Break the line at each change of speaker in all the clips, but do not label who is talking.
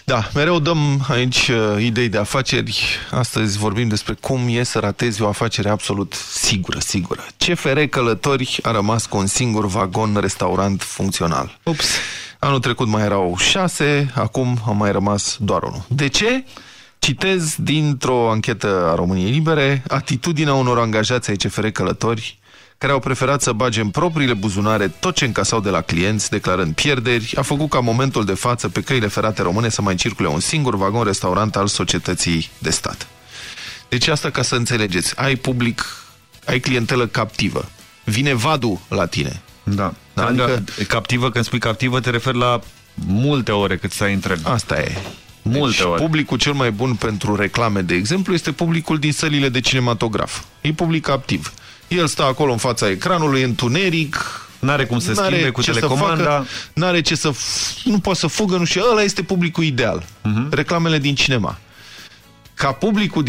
Da, mereu dăm aici idei de afaceri. Astăzi vorbim despre cum e să ratezi o afacere absolut sigură. CFR Călători a rămas cu un singur vagon-restaurant funcțional.
Ups!
Anul trecut mai erau 6, acum a mai rămas doar 1. De ce? Citez dintr-o anchetă a României Libere atitudinea unor angajați ai CFR Călători care au preferat să bage în propriile buzunare tot ce încasau de la clienți, declarând pierderi, a făcut ca momentul de față pe căile ferate române să mai circule un singur vagon-restaurant al societății de stat. Deci asta ca să înțelegeți. Ai public, ai clientelă captivă. Vine vadul la tine.
Da. Adică, captivă, când spui captivă, te referi la multe ore cât stai în tren.
Asta e.
Multe ore.
Publicul cel mai bun pentru reclame, de exemplu, este publicul din sălile de cinematograf. E public captiv. El stă acolo în fața ecranului, întuneric,
n-are cum să schimbe cu telecomanda,
n-are ce să nu poate să fugă, nu știu, ăla este publicul ideal. Reclamele din cinema. Ca publicul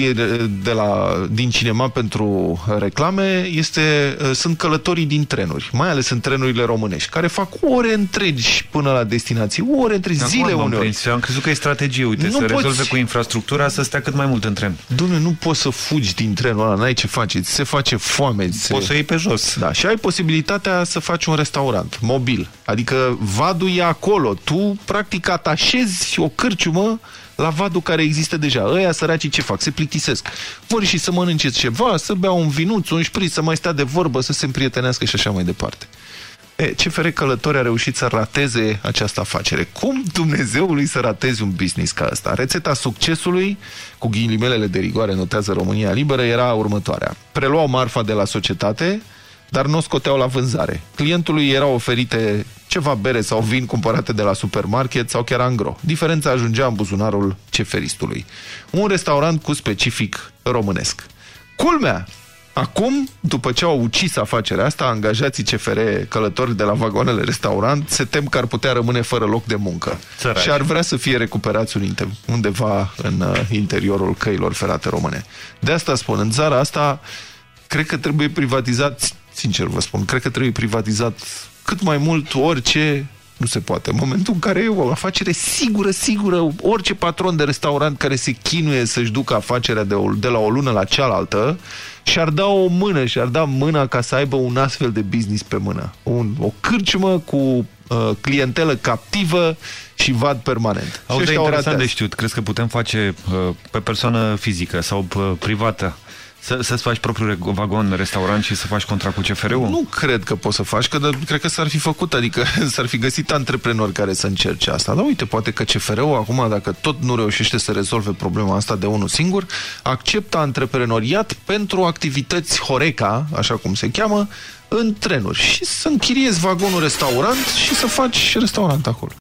din cinema pentru reclame sunt călătorii din trenuri, mai ales în trenurile românești, care fac ore întregi până la destinație, ore întregi, zile uneori.
Am crezut că e strategie, uite, să rezolve cu infrastructura, să stea cât mai mult în tren.
Dom'le, nu poți să fugi din trenul ăla, n-ai ce face, se face foame.
Poți să iei pe jos.
Da, și ai posibilitatea să faci un restaurant mobil, adică vadul e acolo, tu practic atașezi o cârciumă la vadul care există deja. Ăia săracii ce fac? Se plictisesc. Vor și să mănânce ceva, să bea un vinuț, un șpriț, să mai stea de vorbă, să se împrietenească și așa mai departe. CFR Călători a reușit să rateze această afacere. Cum Dumnezeului să ratezi un business ca ăsta? Rețeta succesului, cu ghilimelele de rigoare, notează România Liberă, era următoarea. Preluau marfa de la societate, dar nu o scoteau la vânzare. Clientului erau oferite ceva bere sau vin cumpărate de la supermarket sau chiar angro. Diferența ajungea în buzunarul ceferistului. Un restaurant cu specific românesc. Culmea! Acum, după ce au ucis afacerea asta, angajații CFR Călători de la vagoanele restaurant se tem că ar putea rămâne fără loc de muncă.
Țărași.
Și ar vrea să fie recuperați undeva în interiorul căilor ferate române. De asta spun, în țara asta, cred că trebuie privatizat, sincer vă spun, cred că trebuie privatizat cât mai mult orice nu se poate. În momentul în care e o afacere sigură, orice patron de restaurant care se chinuie să-și ducă afacerea de la o lună la cealaltă și-ar da o mână, și-ar da mâna ca să aibă un astfel de business pe mână. O cârciumă cu clientelă captivă și vad permanent.
Auzi, interesant de știut. Crezi că putem face pe persoană fizică sau privată să-ți faci propriul vagon, restaurant și să faci contract cu CFR-ul?
Nu cred că poți să faci, că cred că s-ar fi făcut, adică s-ar fi găsit antreprenori care să încerce asta. Dar uite, poate că CFR-ul acum, dacă tot nu reușește să rezolve problema asta de unul singur, acceptă antreprenoriat pentru activități Horeca, așa cum se cheamă, în trenuri și să închiriezi vagonul restaurant și să faci restaurant acolo.